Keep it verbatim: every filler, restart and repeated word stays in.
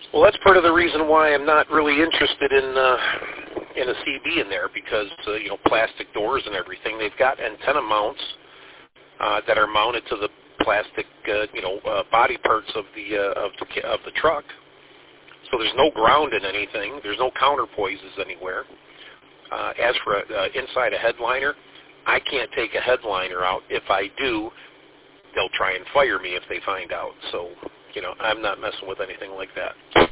Well, that's part of the reason why I'm not really interested in uh, in a C B in there, because uh, you know, plastic doors and everything. They've got antenna mounts uh, that are mounted to the plastic, uh, you know, uh, body parts of the uh, of the of the truck. So there's no ground in anything. There's no counterpoises anywhere. Uh, as for a, uh, inside a headliner, I can't take a headliner out. If I do, they'll try and fire me if they find out. So, you know, I'm not messing with anything like that.